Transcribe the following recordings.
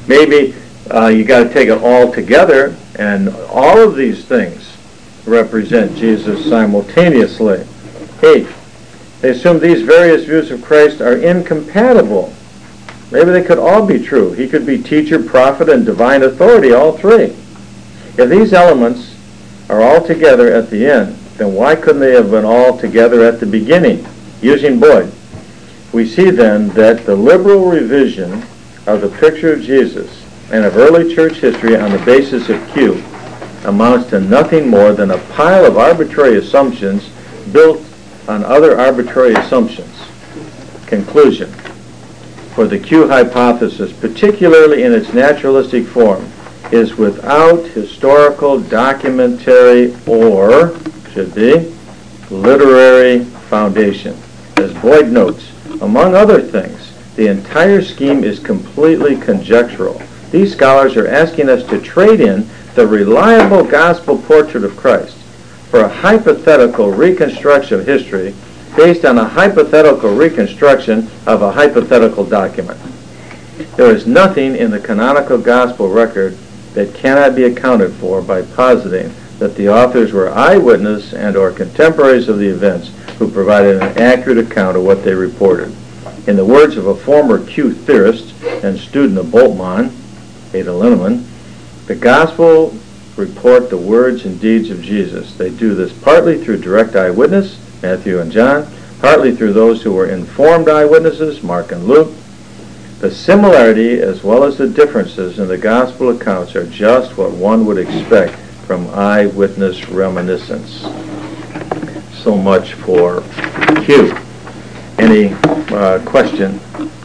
Maybe you got to take it all together, and all of these things represent Jesus simultaneously. 8. They assume these various views of Christ are incompatible. Maybe they could all be true. He could be teacher, prophet, and divine authority, all three. If these elements are all together at the end, then why couldn't they have been all together at the beginning? Using Boyd, we see then that the liberal revision of the picture of Jesus and of early church history on the basis of Q amounts to nothing more than a pile of arbitrary assumptions built on other arbitrary assumptions. Conclusion. For the Q hypothesis, particularly in its naturalistic form, is without historical, documentary, or, should be, literary foundation. As Boyd notes, among other things, the entire scheme is completely conjectural. These scholars are asking us to trade in the reliable gospel portrait of Christ for a hypothetical reconstruction of history based on a hypothetical reconstruction of a hypothetical document. There is nothing in the canonical gospel record that cannot be accounted for by positing that the authors were eyewitness and or contemporaries of the events who provided an accurate account of what they reported. In the words of a former Q theorist and student of Bultmann, Ada Linnemann, the gospel report the words and deeds of Jesus. They do this partly through direct eyewitness, Matthew and John, partly through those who were informed eyewitnesses, Mark and Luke. The similarity as well as the differences in the gospel accounts are just what one would expect from eyewitness reminiscence. So much for Q. Any question?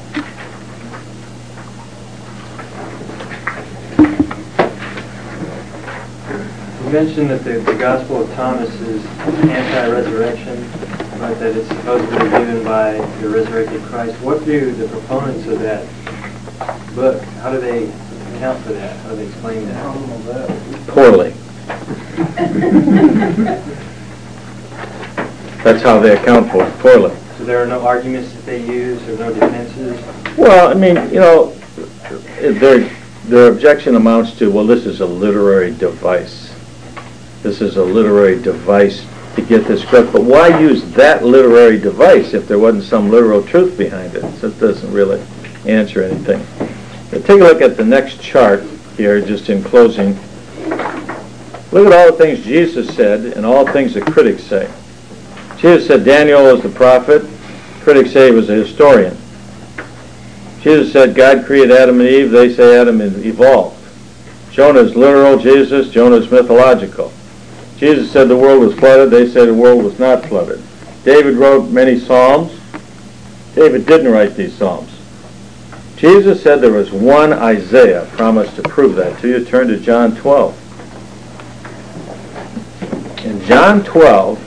You mentioned that the Gospel of Thomas is anti-resurrection, but that it's supposedly given by the resurrected Christ. What do the proponents of that book, how do they account for that? How do they explain that? Poorly. That's how they account for it, poorly. So there are no arguments that they use or no defenses? Well, I mean, you know, their objection amounts to, well, this is a literary device. This is a literary device to get this correct. But why use that literary device if there wasn't some literal truth behind it? So it doesn't really answer anything. Now, take a look at the next chart here, just in closing. Look at all the things Jesus said and all the things the critics say. Jesus said Daniel was the prophet. Critics say he was a historian. Jesus said God created Adam and Eve. They say Adam evolved. Jonah is literal. Jonah is mythological. Jesus said the world was flooded. They say the world was not flooded. David wrote many psalms. David didn't write these psalms. Jesus said there was one Isaiah. Promise to prove that to you. Turn to John 12. In John 12,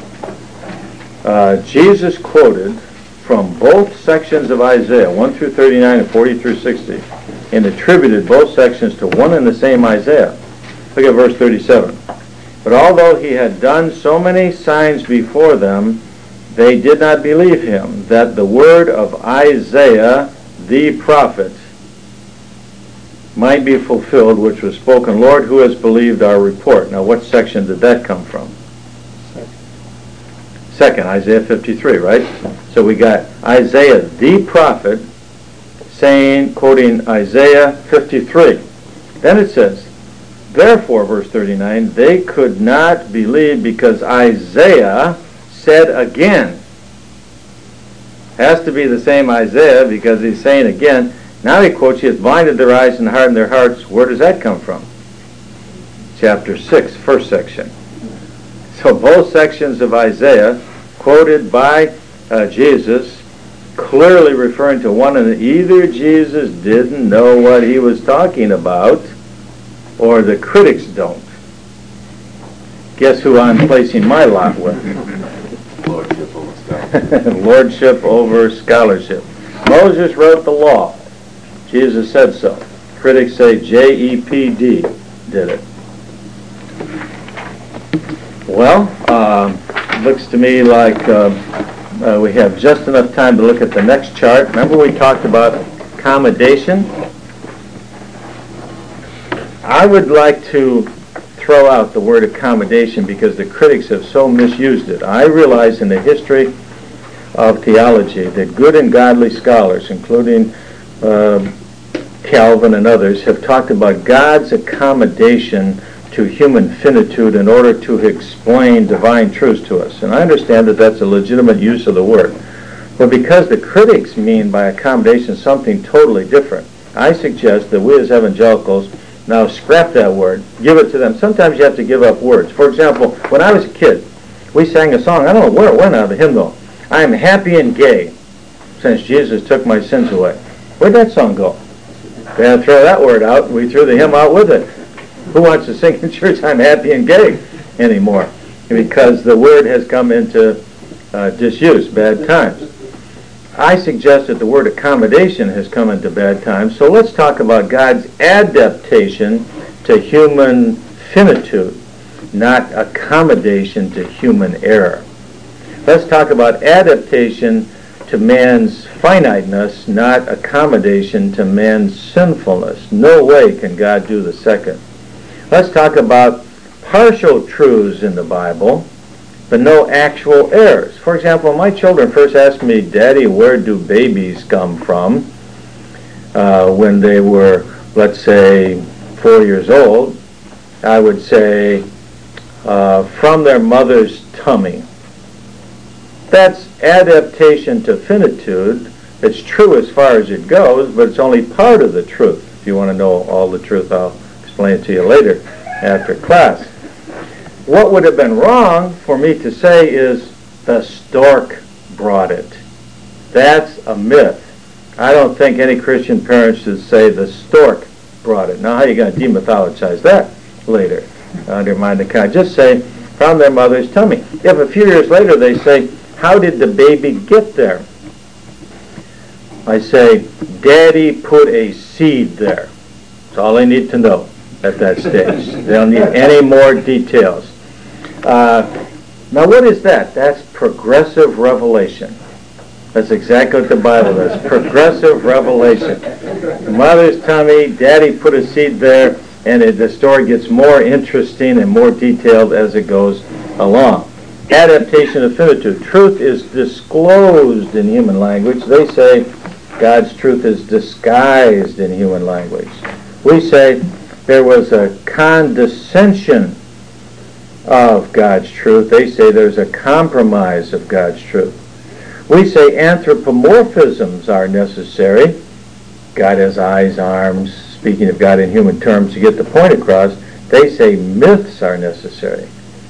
Jesus quoted from both sections of Isaiah, 1 through 39 and 40 through 60, and attributed both sections to one and the same Isaiah. Look at verse 37. But although he had done so many signs before them, they did not believe him, that the word of Isaiah the prophet might be fulfilled, which was spoken, Lord, who has believed our report? Now, what section did that come from? Second, Isaiah 53, right? So we got Isaiah the prophet saying, quoting Isaiah 53. Then it says, therefore, verse 39, they could not believe because Isaiah said again. Has to be the same Isaiah because he's saying again. Now he quotes, he has blinded their eyes and hardened their hearts. Where does that come from? Chapter 6, first section. So both sections of Isaiah quoted by Jesus, clearly referring to one, and either Jesus didn't know what he was talking about, or the critics don't. Guess who I'm placing my lot with? Lordship over scholarship. Lordship over scholarship. Moses wrote the law. Jesus said so. Critics say JEPD did it. Well, looks to me like we have just enough time to look at the next chart. Remember we talked about accommodation? I would like to throw out the word accommodation because the critics have so misused it. I realize in the history of theology that good and godly scholars, including Calvin and others, have talked about God's accommodation to human finitude in order to explain divine truths to us. And I understand that that's a legitimate use of the word. But because the critics mean by accommodation something totally different, I suggest that we as evangelicals now scrap that word, give it to them. Sometimes you have to give up words. For example, when I was a kid, we sang a song, I don't know where it went out of the hymnal. I am happy and gay since Jesus took my sins away. Where'd that song go? We had to throw that word out. We threw the hymn out with it. Who wants to sing in church, I'm happy and gay, anymore? Because the word has come into disuse, bad times. I suggest that the word accommodation has come into bad times, so let's talk about God's adaptation to human finitude, not accommodation to human error. Let's talk about adaptation to man's finiteness, not accommodation to man's sinfulness. No way can God do the second. Let's talk about partial truths in the Bible, but no actual errors. For example, when my children first asked me, Daddy, where do babies come from? When they were, let's say, 4 years old, I would say, from their mother's tummy. That's adaptation to finitude. It's true as far as it goes, but it's only part of the truth. If you want to know all the truth, I'll explain it to you later after class. What would have been wrong for me to say is the stork brought it. That's a myth. I don't think any Christian parent should say the stork brought it. Now, how are you going to demythologize that later? Undermine the kind. Just say, from their mother's tummy. If a few years later they say, how did the baby get there? I say, Daddy put a seed there. That's all they need to know at that stage. They don't need any more details. Now what is that? That's progressive revelation. That's exactly what the Bible is. Progressive revelation. Mother's tummy, Daddy put a seed there, and the story gets more interesting and more detailed as it goes along. Adaptation of finitude. Truth is disclosed in human language. They say God's truth is disguised in human language. We say there was a condescension of God's truth. They say there's a compromise of God's truth. We say anthropomorphisms are necessary. God has eyes, arms, speaking of God in human terms to get the point across. They say myths are necessary.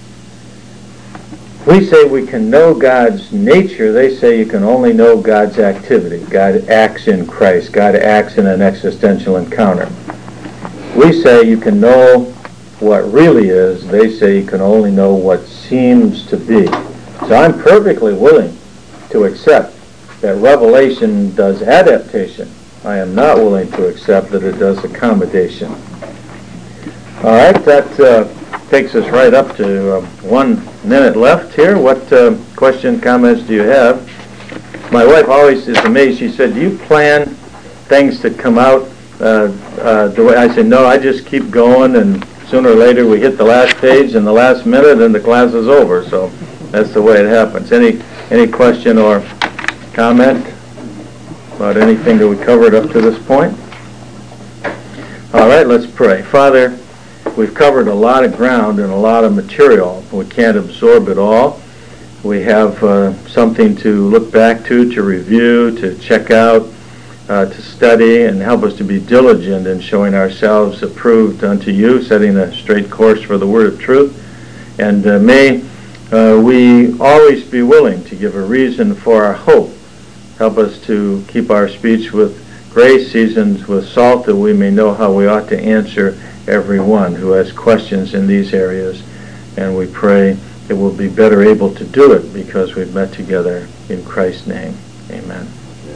We say we can know God's nature. They say you can only know God's activity. God acts in Christ. God acts in an existential encounter. We say you can know what really is. They say you can only know what seems to be. So I'm perfectly willing to accept that revelation does adaptation. I am not willing to accept that it does accommodation. All right, that takes us right up to 1 minute left here. What question, comments do you have? My wife always is amazed. She said, do you plan things to come out the way? I said, no, I just keep going, and sooner or later we hit the last page in the last minute and the class is over. So that's the way it happens. Any question or comment about anything that we covered up to this point? All right, let's pray. Father, we've covered a lot of ground and a lot of material. We can't absorb it all. We have something to look back to review, to check out, to study, and help us to be diligent in showing ourselves approved unto you, setting a straight course for the word of truth. And may we always be willing to give a reason for our hope. Help us to keep our speech with grace, seasoned with salt, that we may know how we ought to answer everyone who has questions in these areas. And we pray that we'll be better able to do it because we've met together in Christ's name. Amen.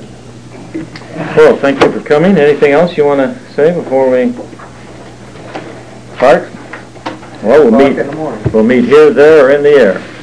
Well, thank you for coming. Anything else you want to say before we part? Well, we'll meet here, there, or in the air.